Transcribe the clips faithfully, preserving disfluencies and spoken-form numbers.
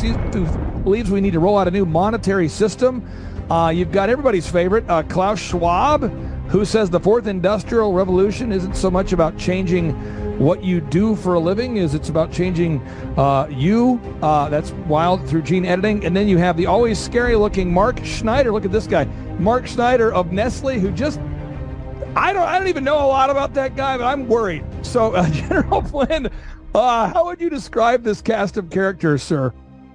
sees, who believes we need to roll out a new monetary system. Uh, you've got everybody's favorite, uh, Klaus Schwab, who says the fourth industrial revolution isn't so much about changing what you do for a living, is it's about changing uh, you. Uh, that's wild through gene editing. And then you have the always scary-looking Mark Schneider. Look at this guy, Mark Schneider of Nestle, who just I don't I don't even know a lot about that guy, but I'm worried. So, uh, General Flynn, uh, how would you describe this cast of characters, sir?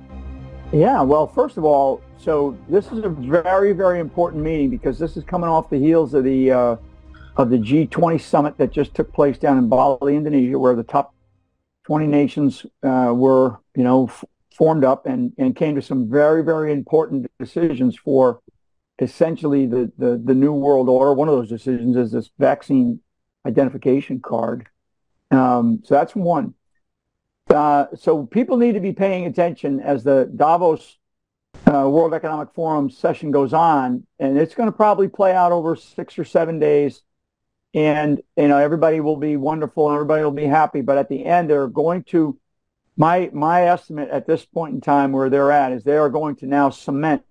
Yeah, well, first of all, so this is a very, very important meeting because this is coming off the heels of the uh, of the G twenty summit that just took place down in Bali, Indonesia, where the top twenty nations uh, were, you know, f- formed up and, and came to some very, very important decisions for essentially the, the, the new world order. One of those decisions is this vaccine identification card. Um, so that's one. Uh, so people need to be paying attention as the Davos uh, World Economic Forum session goes on, and it's going to probably play out over six or seven days. And, you know, everybody will be wonderful and everybody will be happy. But at the end, they're going to, my, my estimate at this point in time where they're at is they are going to now cement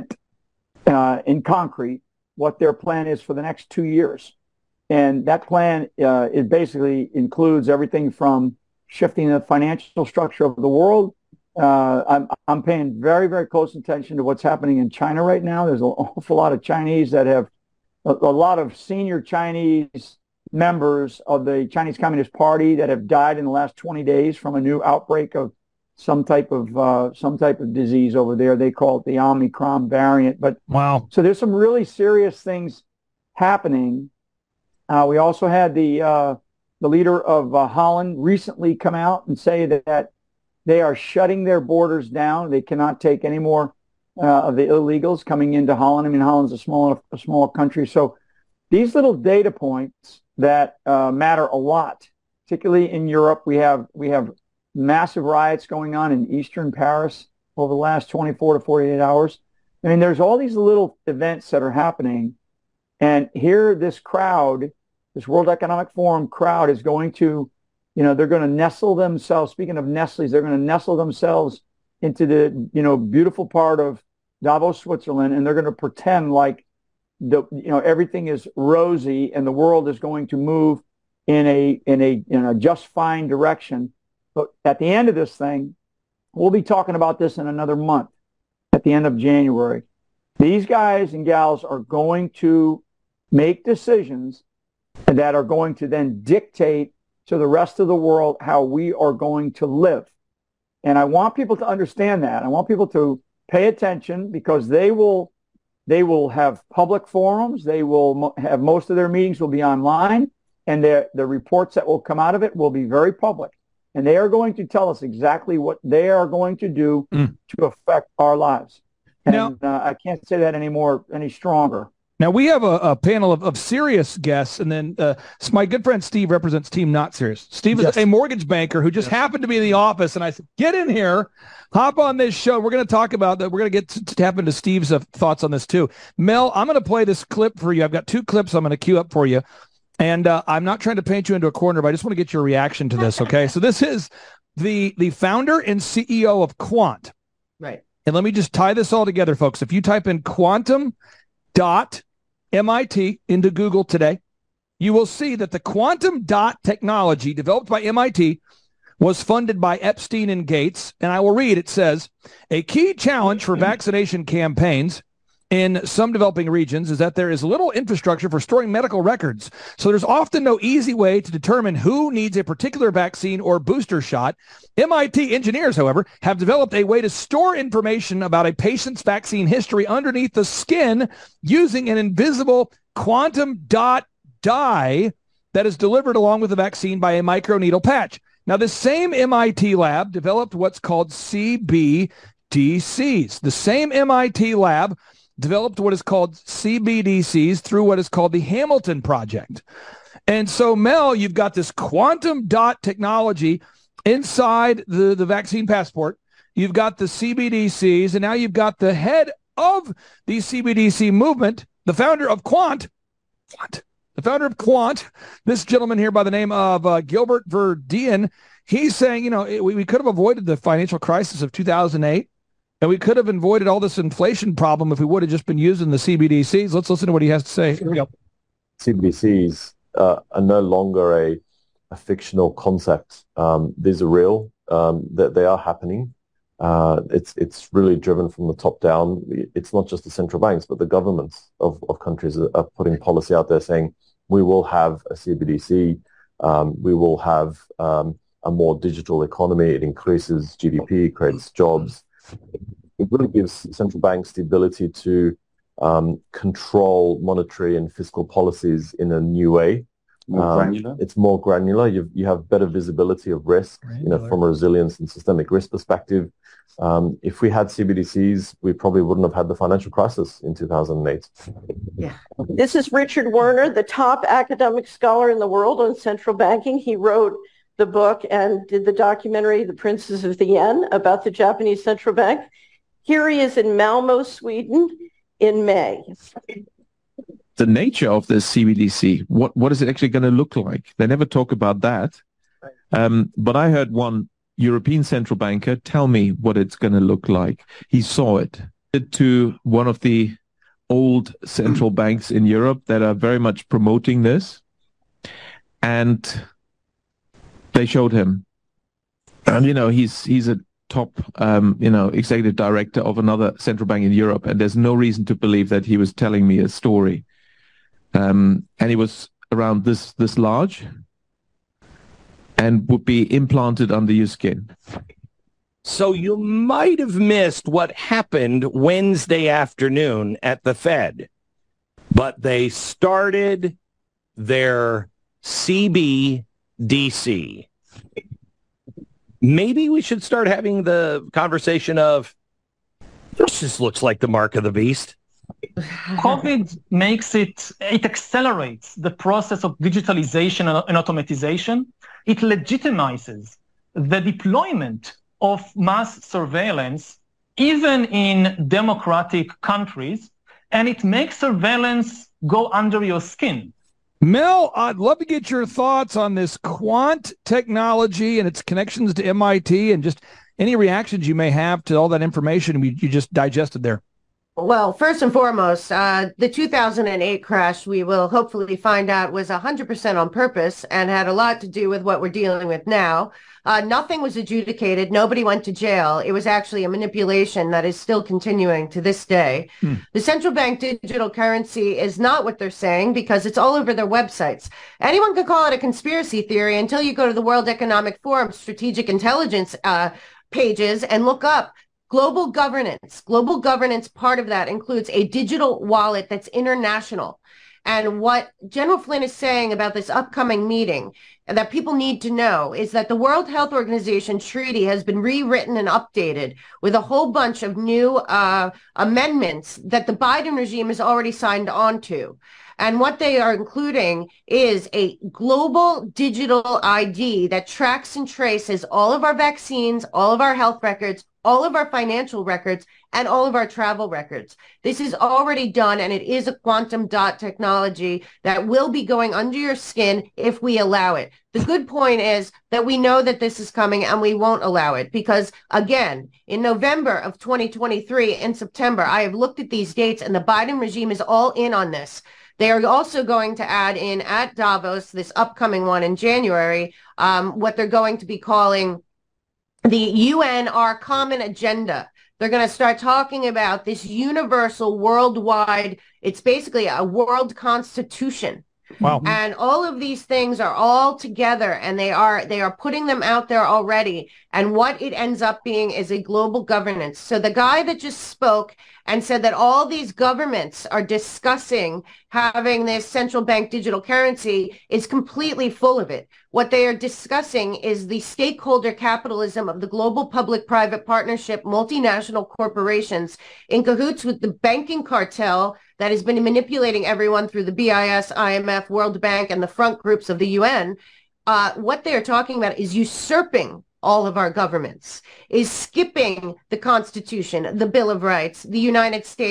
uh, in concrete what their plan is for the next two years. And that plan, uh, it basically includes everything from shifting the financial structure of the world. Uh, I'm, I'm paying very, very close attention to what's happening in China right now. There's an awful lot of Chinese that have, a, a lot of senior Chinese members of the Chinese Communist Party that have died in the last twenty days from a new outbreak of some type of uh, some type of disease over there. They call it the Omicron variant. But wow, so there's some really serious things happening. Uh, we also had the uh, the leader of uh, Holland recently come out and say that, that they are shutting their borders down. They cannot take any more uh, of the illegals coming into Holland. I mean, Holland's a small a small country, so these little data points that uh, matter a lot, particularly in Europe. We have we have massive riots going on in eastern Paris over the last twenty-four to forty-eight hours. I mean, there's all these little events that are happening, and here this crowd, this World Economic Forum crowd, is going to, you know, they're going to nestle themselves. Speaking of Nestle's, they're going to nestle themselves into the, you know, beautiful part of Davos, Switzerland, and they're going to pretend like the, you know, everything is rosy and the world is going to move in a in a in a just fine direction. But at the end of this thing, we'll be talking about this in another month, at the end of January. These guys and gals are going to make decisions that are going to then dictate to the rest of the world how we are going to live. And I want people to understand that. I want people to pay attention because they will they will have public forums. They will mo- have most of their meetings will be online, and the the reports that will come out of it will be very public. And they are going to tell us exactly what they are going to do mm. to affect our lives. And now, uh, I can't say that anymore, any stronger. Now, we have a, a panel of, of serious guests, and then uh, my good friend Steve represents Team Not Serious. Steve yes. is a mortgage banker who just yes. happened to be in the office, and I said, get in here, hop on this show. We're going to talk about that. We're going to get to tap into Steve's uh, thoughts on this, too. Mel, I'm going to play this clip for you. I've got two clips I'm going to queue up for you. And uh, I'm not trying to paint you into a corner, but I just want to get your reaction to this, okay? So this is the the founder and C E O of Quant. Right. And let me just tie this all together, folks. If you type in quantum dot M I T into Google today, you will see that the quantum dot technology developed by M I T was funded by Epstein and Gates. And I will read, it says, a key challenge for vaccination campaigns in some developing regions is that there is little infrastructure for storing medical records. So there's often no easy way to determine who needs a particular vaccine or booster shot. M I T engineers, however, have developed a way to store information about a patient's vaccine history underneath the skin using an invisible quantum dot dye that is delivered along with the vaccine by a microneedle patch. Now, this same M I T lab developed what's called C B D Cs. The same M I T lab developed what is called C B D Cs through what is called the Hamilton Project. And so, Mel, you've got this quantum dot technology inside the, the vaccine passport. You've got the C B D Cs, and now you've got the head of the C B D C movement, the founder of Quant, Quant the founder of Quant, this gentleman here by the name of uh, Gilbert Verdian. He's saying, you know, we, we could have avoided the financial crisis of two thousand eight. And we could have avoided all this inflation problem if we would have just been using the C B D Cs. Let's listen to what he has to say. Here we go. C B D Cs uh, are no longer a, a fictional concept. Um, these are real. Um, that they, they are happening. Uh, it's it's really driven from the top down. It's not just the central banks, but the governments of, of countries are, are putting policy out there saying we will have a C B D C. Um, we will have um, a more digital economy. It increases G D P, creates jobs. It really gives central banks the ability to um, control monetary and fiscal policies in a new way. More um, granular? It's more granular. You you have better visibility of risk, granular. you know, from a resilience and systemic risk perspective. Um, if we had C B D Cs, we probably wouldn't have had the financial crisis in two thousand eight. Yeah. This is Richard Werner, the top academic scholar in the world on central banking. He wrote the book and did the documentary, The Princes of the Yen, about the Japanese central bank. Here he is in Malmo, Sweden in May. The nature of this C B D C, what, what is it actually going to look like? They never talk about that. Um, but I heard one European central banker tell me what it's going to look like. He saw it to one of the old central banks in Europe that are very much promoting this. And they showed him. And, you know, he's he's a top, um, you know, executive director of another central bank in Europe. And there's no reason to believe that he was telling me a story. Um, and he was around this this large and would be implanted under your skin. So you might have missed what happened Wednesday afternoon at the Fed, but they started their C B D C. Maybe we should start having the conversation of, this just looks like the mark of the beast. COVID makes it, it accelerates the process of digitalization and automatization. It legitimizes the deployment of mass surveillance, even in democratic countries, and it makes surveillance go under your skin. Mel, I'd love to get your thoughts on this quant technology and its connections to M I T and just any reactions you may have to all that information you just digested there. Well, first and foremost, uh, the two thousand eight crash, we will hopefully find out, was one hundred percent on purpose and had a lot to do with what we're dealing with now. Uh, nothing was adjudicated. Nobody went to jail. It was actually a manipulation that is still continuing to this day. Hmm. The central bank digital currency is not what they're saying because it's all over their websites. Anyone could call it a conspiracy theory until you go to the World Economic Forum strategic intelligence uh, pages and look up global governance. Global governance, part of that includes a digital wallet that's international. And what General Flynn is saying about this upcoming meeting that people need to know is that the World Health Organization treaty has been rewritten and updated with a whole bunch of new uh, amendments that the Biden regime has already signed on to. And what they are including is a global digital I D that tracks and traces all of our vaccines, all of our health records, all of our financial records, and all of our travel records. This is already done, and it is a quantum dot technology that will be going under your skin if we allow it. The good point is that we know that this is coming, and we won't allow it because, again, in November of twenty twenty-three, in September, I have looked at these dates, and the Biden regime is all in on this. They are also going to add in at Davos, this upcoming one in January, um, what they're going to be calling the U N, our common agenda. They're going to start talking about this universal worldwide, it's basically a world constitution. Wow. And all of these things are all together and they are they are putting them out there already. And what it ends up being is a global governance. So the guy that just spoke and said that all these governments are discussing having this central bank digital currency is completely full of it. What they are discussing is the stakeholder capitalism of the global public-private partnership, multinational corporations in cahoots with the banking cartel that has been manipulating everyone through the B I S, I M F, World Bank, and the front groups of the U N. Uh, what they're talking about is usurping all of our governments, is skipping the Constitution, the Bill of Rights, the United States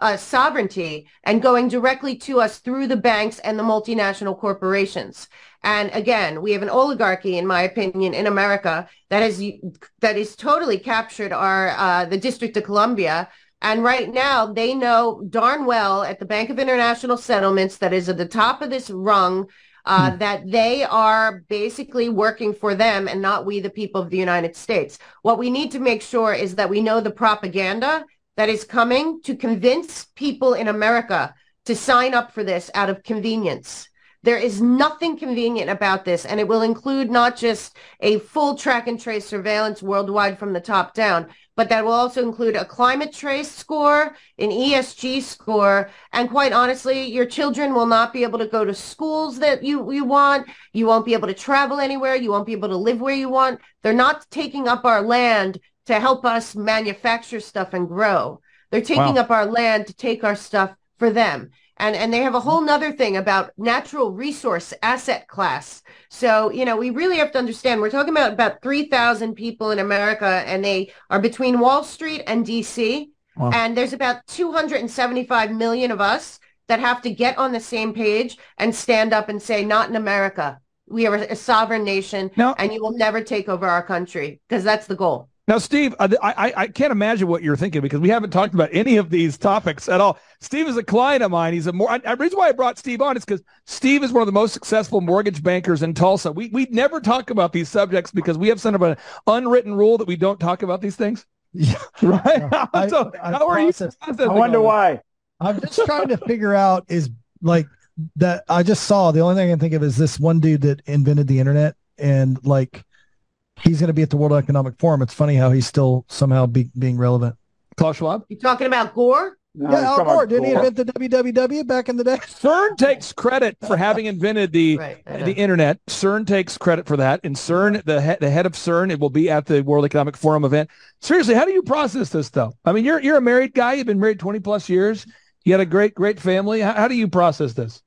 uh, sovereignty and going directly to us through the banks and the multinational corporations. And again, we have an oligarchy, in my opinion, in America that has that is totally captured our uh, the District of Columbia. And right now, they know darn well at the Bank of International Settlements, that is at the top of this rung, uh, hmm. that they are basically working for them and not we, the people of the United States. What we need to make sure is that we know the propaganda that is coming to convince people in America to sign up for this out of convenience. There is nothing convenient about this, and it will include not just a full track and trace surveillance worldwide from the top down, but that will also include a climate trace score, an E S G score, and quite honestly, your children will not be able to go to schools that you, you want. You won't be able to travel anywhere. You won't be able to live where you want. They're not taking up our land to help us manufacture stuff and grow. They're taking wow. up our land to take our stuff for them. And, and they have a whole nother thing about natural resource asset class. So, you know, we really have to understand, we're talking about about three thousand people in America, and they are between Wall Street and D C. Wow. And there's about two hundred seventy-five million of us that have to get on the same page and stand up and say, not in America. We are a sovereign nation, now, and you will never take over our country, because that's the goal. Now, Steve, I, I I can't imagine what you're thinking, because we haven't talked about any of these topics at all. Steve is a client of mine. He's a more. I, the reason why I brought Steve on is because Steve is one of the most successful mortgage bankers in Tulsa. We we never talk about these subjects because we have sort of an unwritten rule that we don't talk about these things. Yeah, right. I, so I, how are you? I wonder why. I'm just trying to figure out is like that. I just saw the only thing I can think of is this one dude that invented the internet, and like. He's going to be at the World Economic Forum. It's funny how he's still somehow be, being relevant. Klaus Schwab? You talking about Gore? No, yeah, Al Gore. Didn't he invent the W W W back in the day? CERN takes credit for having invented the right, the internet. CERN takes credit for that. And CERN, the, he, the head of CERN, it will be at the World Economic Forum event. Seriously, how do you process this, though? I mean, you're you're a married guy. You've been married twenty plus years. You had a great, great family. How, how do you process this?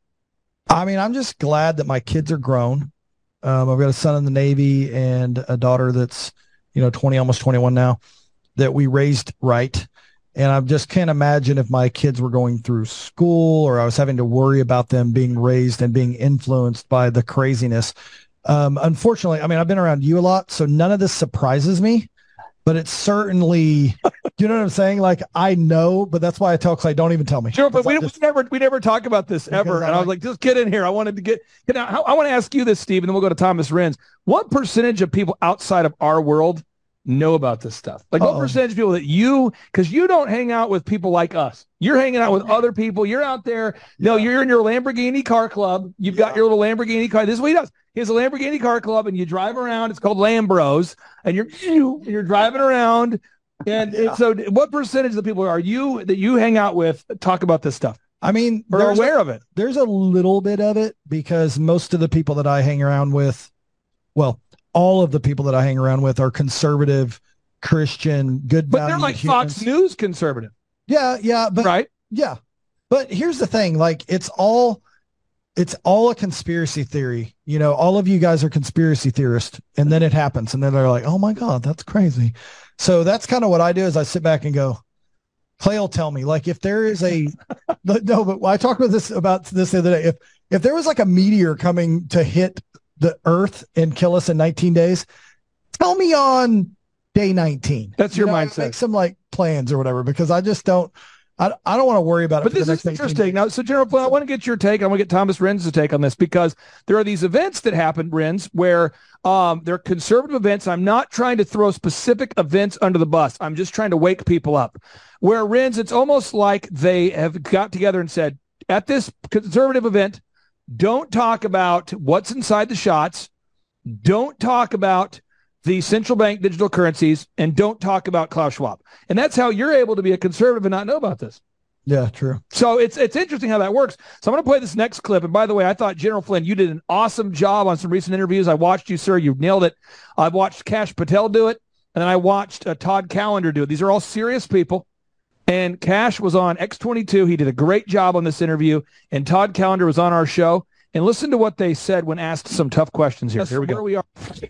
I mean, I'm just glad that my kids are grown. Um, I've got a son in the Navy and a daughter that's, you know, twenty, almost twenty-one now, that we raised right. And I just can't imagine if my kids were going through school or I was having to worry about them being raised and being influenced by the craziness. Um, unfortunately, I mean, I've been around you a lot, so none of this surprises me, but it's certainly, you know what I'm saying? Like, I know, but that's why I tell Clay, don't even tell me. Sure, but we, just, we never we never talk about this ever. And I, I was like, just get in here. I wanted to get, get out. I want to ask you this, Steve, and then we'll go to Thomas Renz. What percentage of people outside of our world know about this stuff? Like, Uh-oh. what percentage of people that you, because you don't hang out with people like us. You're hanging out with other people. You're out there. Yeah. No, you're in your Lamborghini car club. You've yeah. got your little Lamborghini car. This is what he does. He has a Lamborghini car club, and you drive around. It's called Lambros, and you're you're driving around. And, yeah. and so, what percentage of the people are you that you hang out with talk about this stuff? I mean, or are aware a, of it? There's a little bit of it, because most of the people that I hang around with, well, all of the people that I hang around with are conservative, Christian, good. But they're like humans. Fox News conservative. Yeah, yeah, but right, yeah. But here's the thing: like, it's all. It's all a conspiracy theory. You know, all of you guys are conspiracy theorists, and then it happens, and then they're like, oh my God, that's crazy. So that's kind of what I do, is I sit back and go, Clay will tell me, like, if there is a, no, but I talked about this, about this the other day. If, if there was like a meteor coming to hit the earth and kill us in nineteen days, tell me on day nineteen. That's your you know, mindset. Make some like plans or whatever, because I just don't, I, I don't want to worry about it. But for this the next is interesting. Now, so General Flynn, I want to get your take. I want to get Thomas Renz's take on this, because there are these events that happen, Renz, where um, they're conservative events. I'm not trying to throw specific events under the bus. I'm just trying to wake people up. Where, Renz, it's almost like they have got together and said, at this conservative event, don't talk about what's inside the shots. Don't talk about the central bank digital currencies, and don't talk about Klaus Schwab. And that's how you're able to be a conservative and not know about this. Yeah, true. So it's it's interesting how that works. So I'm going to play this next clip. And by the way, I thought, General Flynn, you did an awesome job on some recent interviews. I watched you, sir. You nailed it. I've watched Kash Patel do it, and then I watched uh, Todd Callender do it. These are all serious people. And Kash was on X twenty-two. He did a great job on this interview. And Todd Callender was on our show. And listen to what they said when asked some tough questions here. Yes, here we go. Where we are.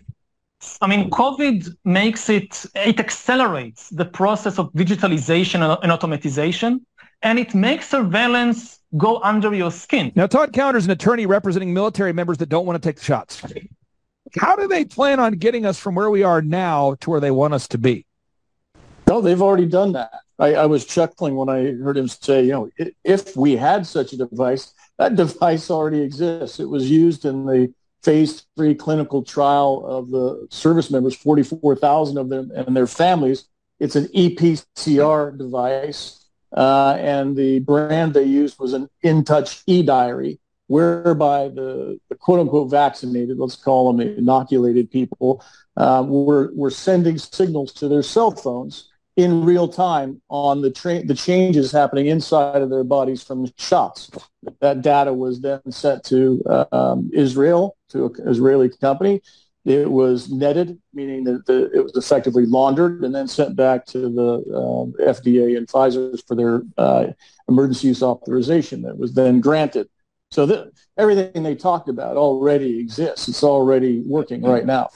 I mean, COVID makes it, it accelerates the process of digitalization and automatization. and it makes surveillance go under your skin. Now, Todd Counter is an attorney representing military members that don't want to take the shots. How do they plan on getting us from where we are now to where they want us to be? No, they've already done that. I, I was chuckling when I heard him say, you know, if we had such a device, that device already exists. It was used in the phase three clinical trial of the service members, forty-four thousand of them and their families. It's an E P C R device, uh, and the brand they used was an InTouch eDiary, whereby the, the quote-unquote vaccinated, let's call them inoculated people, uh, were, were sending signals to their cell phones in real time on the tra- the changes happening inside of their bodies from the shots. That data was then sent to uh, um, Israel, to an Israeli company. It was netted, meaning that the, it was effectively laundered and then sent back to the um, F D A and Pfizer for their uh, emergency use authorization that was then granted. So that everything they talked about already exists. It's already working right now.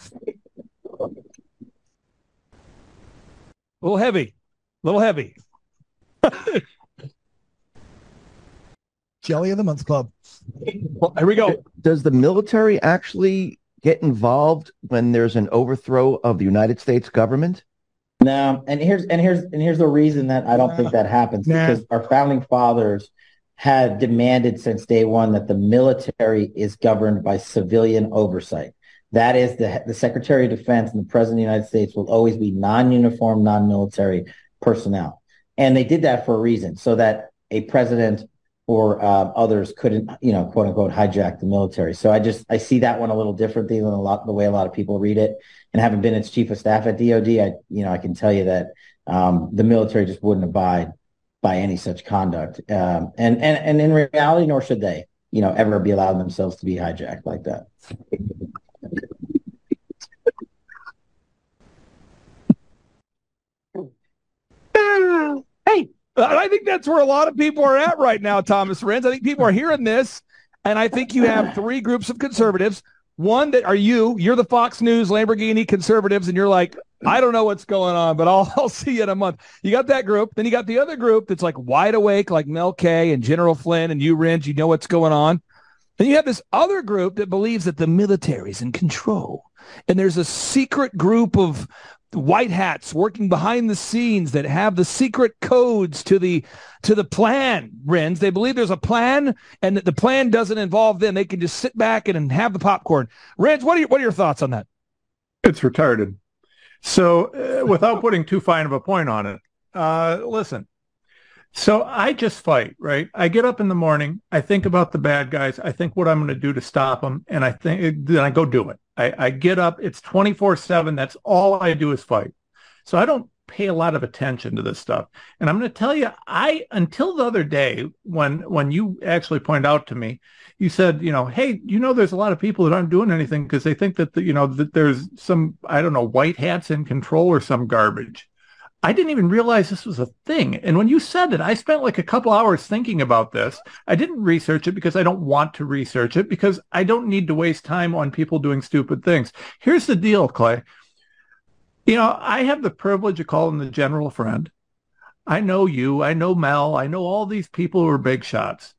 A little heavy, a little heavy. Jelly of the Month Club. Well, here we go. Does the military actually get involved when there's an overthrow of the United States government? No, and here's and here's and here's the reason that I don't nah. think that happens nah. because our founding fathers had demanded since day one that the military is governed by civilian oversight. That is, the, the Secretary of Defense and the President of the United States will always be non-uniform, non-military personnel. And they did that for a reason, so that a president or uh, others couldn't, you know, quote unquote, hijack the military. So I just, I see that one a little differently than a lot, the way a lot of people read it. And having been its chief of staff at D O D, I, you know, I can tell you that um, the military just wouldn't abide by any such conduct. Um, and, and, and in reality, nor should they, you know, ever be allowed themselves to be hijacked like that. Hey, I think that's where a lot of people are at right now, Thomas Renz. I think people are hearing this, and I think you have three groups of conservatives. One that are you, you're the Fox News, Lamborghini conservatives, and you're like, I don't know what's going on, but I'll, I'll see you in a month. You got that group. Then you got the other group that's like wide awake, like Mel K and General Flynn and you, Renz, you know what's going on. Then you have this other group that believes that the military's in control. And there's a secret group of white hats working behind the scenes that have the secret codes to the to the plan, Renz. They believe there's a plan and that the plan doesn't involve them. They can just sit back and, and have the popcorn. Renz, what are your, what are your thoughts on that? It's retarded. So uh, without putting too fine of a point on it, uh, listen. So I just fight, right? I get up in the morning. I think about the bad guys. I think what I'm going to do to stop them. And I think then I go do it. I, I get up. It's twenty-four seven. That's all I do is fight. So I don't pay a lot of attention to this stuff. And I'm going to tell you, I, until the other day, when, when you actually pointed out to me, you said, you know, hey, you know, there's a lot of people that aren't doing anything because they think that, the, you know, that there's some, I don't know, white hats in control or some garbage. I didn't even realize this was a thing. And when you said it, I spent like a couple hours thinking about this. I didn't research it because I don't want to research it because I don't need to waste time on people doing stupid things. Here's the deal, Clay. You know, I have the privilege of calling the general a friend. I know you. I know Mel. I know all these people who are big shots.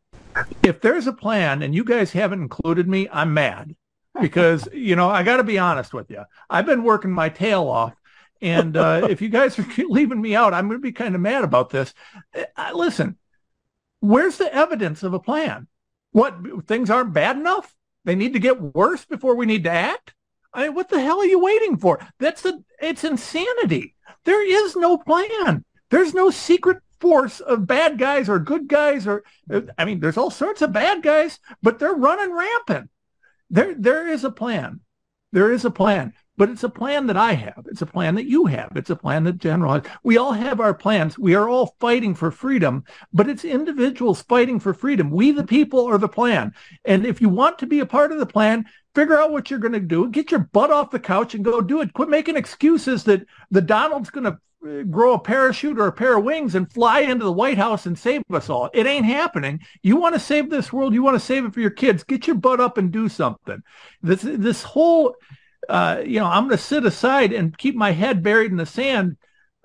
If there's a plan and you guys haven't included me, I'm mad because, you know, I got to be honest with you. I've been working my tail off. And uh, if you guys are leaving me out, I'm going to be kind of mad about this. Uh, listen, where's the evidence of a plan? What, things aren't bad enough? They need to get worse before we need to act? I mean, what the hell are you waiting for? That's a, it's insanity. There is no plan. There's no secret force of bad guys or good guys. Or, I mean, there's all sorts of bad guys, but they're running rampant. There, there is a plan. There is a plan. But it's a plan that I have. It's a plan that you have. It's a plan that General has. We all have our plans. We are all fighting for freedom, but it's individuals fighting for freedom. We, the people, are the plan. And if you want to be a part of the plan, figure out what you're going to do. Get your butt off the couch and go do it. Quit making excuses that the Donald's going to grow a parachute or a pair of wings and fly into the White House and save us all. It ain't happening. You want to save this world. You want to save it for your kids. Get your butt up and do something. This, this whole... Uh, you know, I'm going to sit aside and keep my head buried in the sand.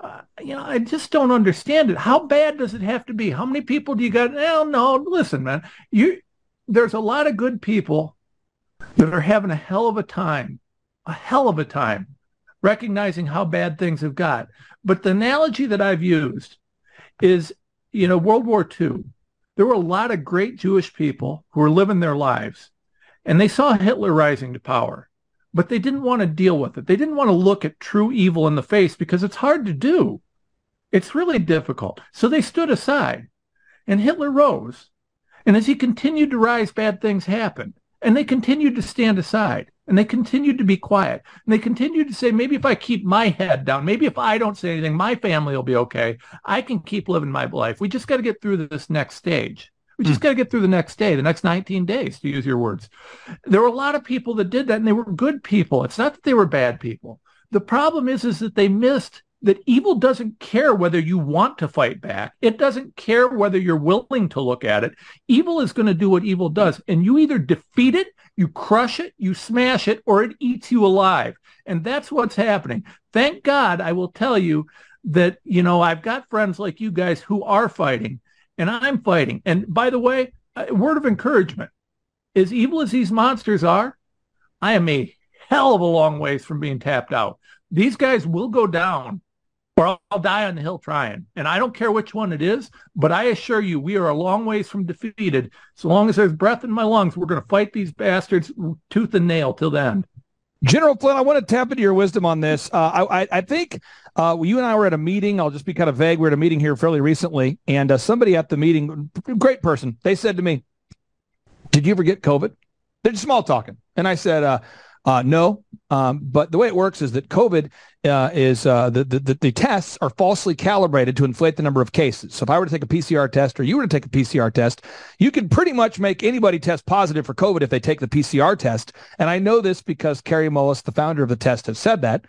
uh, you know, I just don't understand it. How bad does it have to be? How many people do you got? No, no, listen, man, you, there's a lot of good people that are having a hell of a time, a hell of a time recognizing how bad things have got. But the analogy that I've used is, you know, World War Two, there were a lot of great Jewish people who were living their lives, and they saw Hitler rising to power, but they didn't want to deal with it. They didn't want to look at true evil in the face because it's hard to do. It's really difficult. So they stood aside, and Hitler rose. And as he continued to rise, bad things happened. And they continued to stand aside, and they continued to be quiet. And they continued to say, maybe if I keep my head down, maybe if I don't say anything, my family will be okay. I can keep living my life. We just got to get through this next stage. We just mm. got to get through the next day, the next nineteen days, to use your words. There were a lot of people that did that, and they were good people. It's not that they were bad people. The problem is, is that they missed that evil doesn't care whether you want to fight back. It doesn't care whether you're willing to look at it. Evil is going to do what evil does. And you either defeat it, you crush it, you smash it, or it eats you alive. And that's what's happening. Thank God, I will tell you that, you know, I've got friends like you guys who are fighting, and I'm fighting. And by the way, a word of encouragement, as evil as these monsters are, I am a hell of a long ways from being tapped out. These guys will go down, or I'll die on the hill trying. And I don't care which one it is, but I assure you, we are a long ways from defeated. So long as there's breath in my lungs, we're going to fight these bastards tooth and nail till the end. General Flynn, I want to tap into your wisdom on this. Uh, I, I think uh, you and I were at a meeting. I'll just be kind of vague. We were at a meeting here fairly recently, and uh, somebody at the meeting, great person, they said to me, did you ever get COVID? They're just small talking. And I said, uh, Uh, no, um, but the way it works is that COVID uh, is uh, the, the the tests are falsely calibrated to inflate the number of cases. So if I were to take a P C R test, or you were to take a P C R test, you can pretty much make anybody test positive for COVID if they take the P C R test. And I know this because Kary Mullis, the founder of the test, has said that.